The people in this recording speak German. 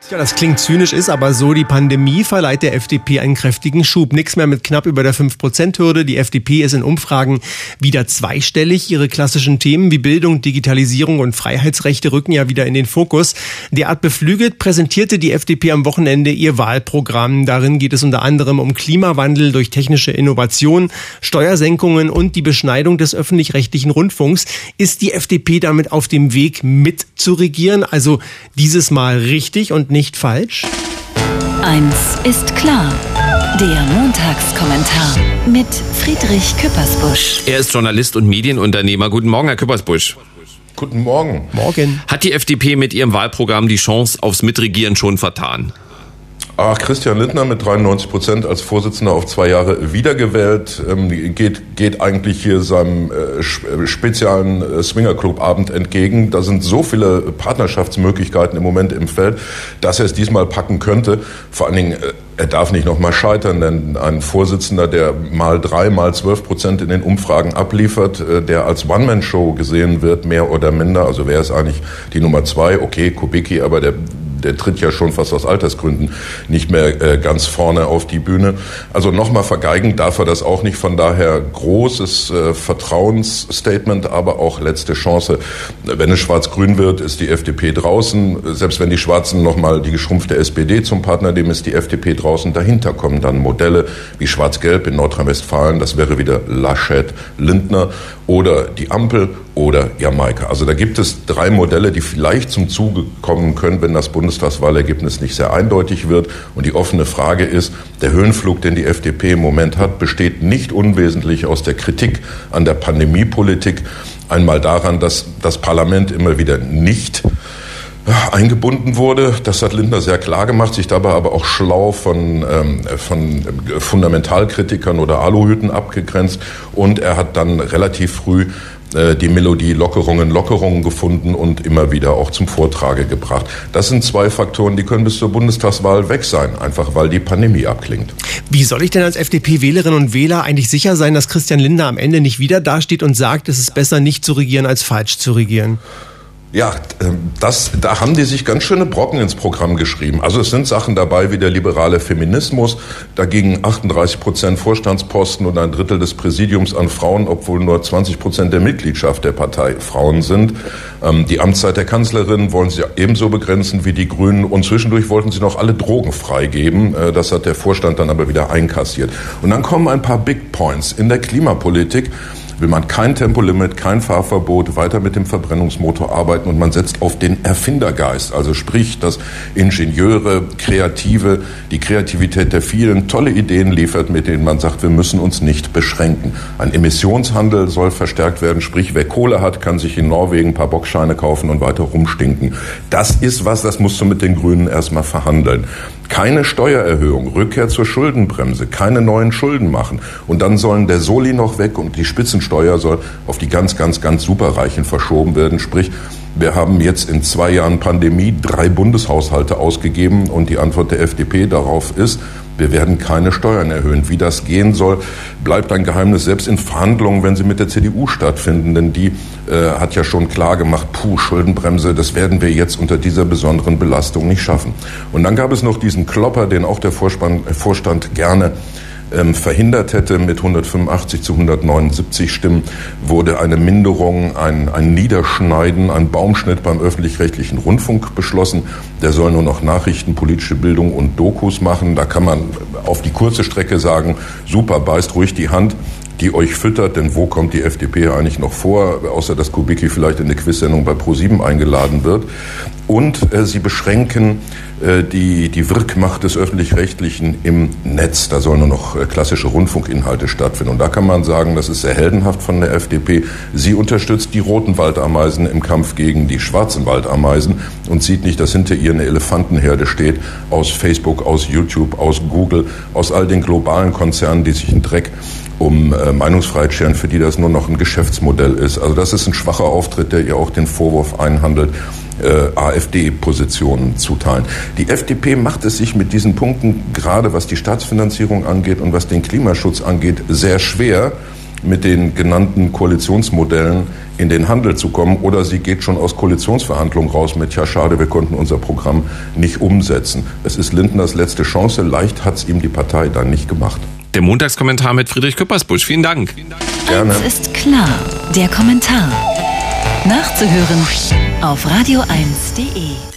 Ja, das klingt zynisch, ist aber so. Die Pandemie verleiht der FDP einen kräftigen Schub. Nichts mehr mit knapp über der 5%-Hürde. Die FDP ist in Umfragen wieder zweistellig. Ihre klassischen Themen wie Bildung, Digitalisierung und Freiheitsrechte rücken ja wieder in den Fokus. Derart beflügelt präsentierte die FDP am Wochenende ihr Wahlprogramm. Darin geht es unter anderem um Klimawandel durch technische Innovation, Steuersenkungen und die Beschneidung des öffentlich-rechtlichen Rundfunks. Ist die FDP damit auf dem Weg mitzuregieren? Also dieses Mal richtig und nicht falsch? Eins ist klar. Der Montagskommentar mit Friedrich Küppersbusch. Er ist Journalist und Medienunternehmer. Guten Morgen, Herr Küppersbusch. Guten Morgen. Morgen. Hat die FDP mit ihrem Wahlprogramm die Chance aufs Mitregieren schon vertan? Christian Lindner mit 93% als Vorsitzender auf 2 Jahre wiedergewählt, geht eigentlich hier seinem speziellen Swingerclub-Abend entgegen. Da sind so viele Partnerschaftsmöglichkeiten im Moment im Feld, dass er es diesmal packen könnte. Vor allen Dingen, er darf nicht nochmal scheitern, denn ein Vorsitzender, der mal 3, mal 12% in den Umfragen abliefert, der als One-Man-Show gesehen wird, mehr oder minder, also wer ist eigentlich die Nummer 2? Okay, Kubicki, aber der tritt ja schon fast aus Altersgründen nicht mehr ganz vorne auf die Bühne. Also nochmal vergeigen darf er das auch nicht. Von daher großes Vertrauensstatement, aber auch letzte Chance. Wenn es schwarz-grün wird, ist die FDP draußen. Selbst wenn die Schwarzen nochmal die geschrumpfte SPD zum Partner nehmen, ist die FDP draußen. Dahinter kommen dann Modelle wie Schwarz-Gelb in Nordrhein-Westfalen. Das wäre wieder Laschet, Lindner oder die Ampel oder Jamaika. Also da gibt es 3 Modelle, die vielleicht zum Zuge kommen können, wenn das Bundestagswahlergebnis nicht sehr eindeutig wird. Und die offene Frage ist, der Höhenflug, den die FDP im Moment hat, besteht nicht unwesentlich aus der Kritik an der Pandemiepolitik. Einmal daran, dass das Parlament immer wieder nicht eingebunden wurde. Das hat Lindner sehr klar gemacht, sich dabei aber auch schlau von Fundamentalkritikern oder Aluhüten abgegrenzt. Und er hat dann relativ früh die Melodie Lockerungen gefunden und immer wieder auch zum Vortrage gebracht. Das sind 2 Faktoren, die können bis zur Bundestagswahl weg sein, einfach weil die Pandemie abklingt. Wie soll ich denn als FDP-Wählerinnen und Wähler eigentlich sicher sein, dass Christian Lindner am Ende nicht wieder dasteht und sagt, es ist besser nicht zu regieren als falsch zu regieren? Ja, da haben die sich ganz schöne Brocken ins Programm geschrieben. Also es sind Sachen dabei wie der liberale Feminismus, dagegen 38% Vorstandsposten und 1/3 des Präsidiums an Frauen, obwohl nur 20% der Mitgliedschaft der Partei Frauen sind. Die Amtszeit der Kanzlerin wollen sie ebenso begrenzen wie die Grünen und zwischendurch wollten sie noch alle Drogen freigeben. Das hat der Vorstand dann aber wieder einkassiert. Und dann kommen ein paar Big Points. In der Klimapolitik will man kein Tempolimit, kein Fahrverbot, weiter mit dem Verbrennungsmotor arbeiten und man setzt auf den Erfindergeist. Also sprich, dass Ingenieure, Kreative, die Kreativität der vielen tolle Ideen liefert, mit denen man sagt, wir müssen uns nicht beschränken. Ein Emissionshandel soll verstärkt werden, sprich, wer Kohle hat, kann sich in Norwegen ein paar Bockscheine kaufen und weiter rumstinken. Das ist was, das musst du mit den Grünen erstmal verhandeln. Keine Steuererhöhung, Rückkehr zur Schuldenbremse, keine neuen Schulden machen. Und dann sollen der Soli noch weg und die Spitzensteuer soll auf die ganz Superreichen verschoben werden. Sprich, wir haben jetzt in 2 Jahren Pandemie 3 Bundeshaushalte ausgegeben und die Antwort der FDP darauf ist, wir werden keine Steuern erhöhen. Wie das gehen soll, bleibt ein Geheimnis, selbst in Verhandlungen, wenn sie mit der CDU stattfinden. Denn die hat ja schon klar gemacht, Schuldenbremse, das werden wir jetzt unter dieser besonderen Belastung nicht schaffen. Und dann gab es noch diesen Klopper, den auch der Vorstand gerne verhindert hätte. Mit 185 zu 179 Stimmen wurde eine Minderung, ein Niederschneiden, ein Baumschnitt beim öffentlich-rechtlichen Rundfunk beschlossen. Der soll nur noch Nachrichten, politische Bildung und Dokus machen. Da kann man auf die kurze Strecke sagen, super, beißt ruhig die Hand, die euch füttert, denn wo kommt die FDP eigentlich noch vor, außer dass Kubicki vielleicht in eine Quizsendung bei ProSieben eingeladen wird. Und sie beschränken die Wirkmacht des Öffentlich-Rechtlichen im Netz. Da sollen nur noch klassische Rundfunkinhalte stattfinden. Und da kann man sagen, das ist sehr heldenhaft von der FDP. Sie unterstützt die roten Waldameisen im Kampf gegen die schwarzen Waldameisen und sieht nicht, dass hinter ihr eine Elefantenherde steht aus Facebook, aus YouTube, aus Google, aus all den globalen Konzernen, die sich einen Dreck um Meinungsfreiheit scheren, für die das nur noch ein Geschäftsmodell ist. Also das ist ein schwacher Auftritt, der ihr auch den Vorwurf einhandelt, AfD-Positionen zuteilen. Die FDP macht es sich mit diesen Punkten, gerade was die Staatsfinanzierung angeht und was den Klimaschutz angeht, sehr schwer, mit den genannten Koalitionsmodellen in den Handel zu kommen. Oder sie geht schon aus Koalitionsverhandlungen raus mit, ja schade, wir konnten unser Programm nicht umsetzen. Es ist Lindners letzte Chance. Leicht hat es ihm die Partei dann nicht gemacht. Der Montagskommentar mit Friedrich Küppersbusch. Vielen Dank. Gerne. Eins ist klar, der Kommentar. Nachzuhören auf radio1.de.